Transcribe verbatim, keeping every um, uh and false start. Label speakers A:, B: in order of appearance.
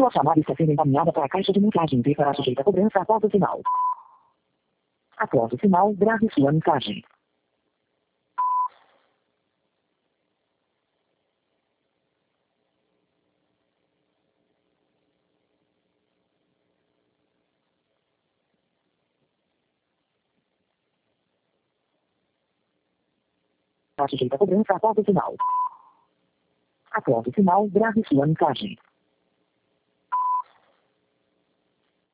A: Sua chamada está sendo encaminhada para a caixa de mensagem e será sujeita a cobrança após o sinal. Após o sinal, grave sua mensagem. Será sujeita a cobrança após o sinal. Após o sinal, grave sua mensagem.